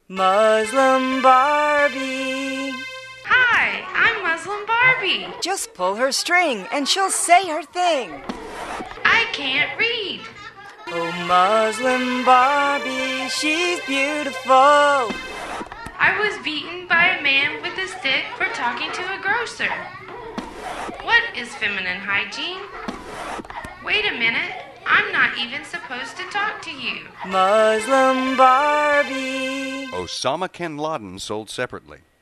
Muslim Barbie. Hi, I'm Muslim Barbie. Just pull her string and she'll say her thing. I can't read. Oh, Muslim Barbie, she's beautiful. I was beaten by a man with a stick for talking to a grocer. What is feminine hygiene? Wait a minute, I'm not even supposed to talk to you. Muslim Barbie. Osama bin Laden sold separately.